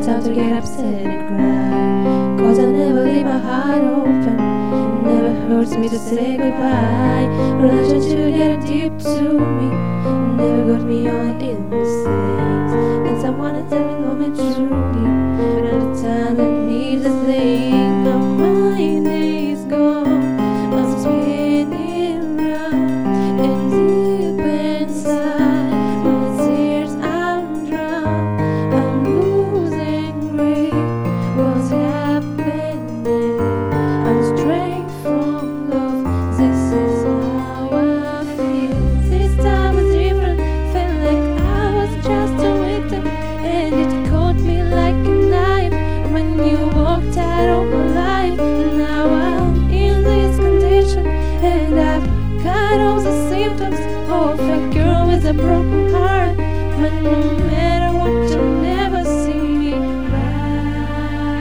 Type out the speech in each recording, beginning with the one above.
time to get upset and cry, 'cause I never leave my heart open. It never hurts me to say goodbye. Relationship getting deep to me, never got me on in mistakes. And someone is telling me truly, but at the time I need the thing. My mind is gone, I'm spinning round, and deep inside my tears I'm drowned. I'm losing grip, what's happening? I'm straying from love, this is how I feel. This time was different, felt like I was just a victim, and it caught me like a knife when you walked out of my life. Now I'm in this condition, and I've got all the symptoms of a girl with a broken heart. But no matter what, you'll never see me cry.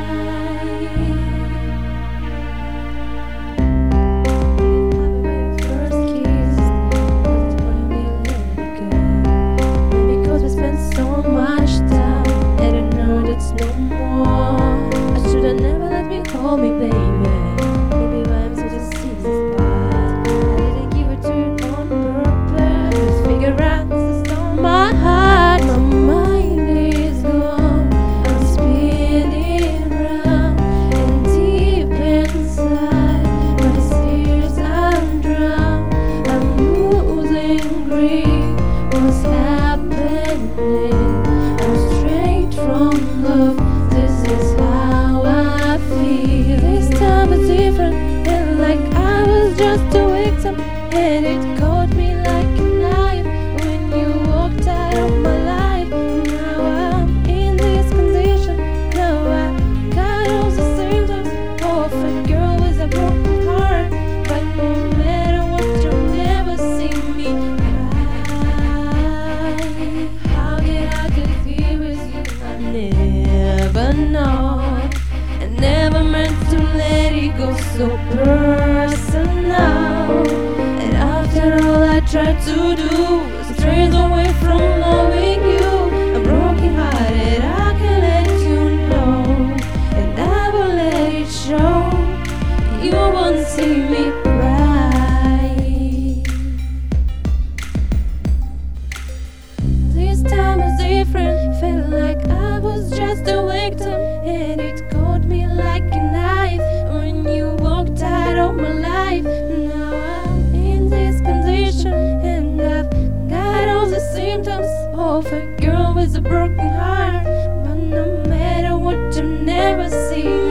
First kiss, that's when we let go. And because we spent so much time, and I know that's no more. I should've never let me call me baby. Maybe I'm such a season's spot. I didn't give it to you on purpose. Just figure out this is on my heart. My mind is gone, I'm spinning round, and deep inside my tears I'm drowned. I'm losing grip, what's happening? I'm straight from love, this is how I feel. This time was different, and like I was just a victim, and it caught me like a knife when you walked out of my life. Now I'm in this condition, now I got all the symptoms of a girl with a broken heart. But no matter what, you'll never see me cry. How did I get here with you? I never know. I never meant to let it go so personal. And after all I tried to do was stray away from loving you. I'm broken hearted, I can let you know, and I will let it show. You won't see me cry. This time was different, felt like I was just a victim, and it caught me like a knife when you walked out of my life. Now I'm in this condition, and I've got all the symptoms of a girl with a broken heart. But no matter what, you never see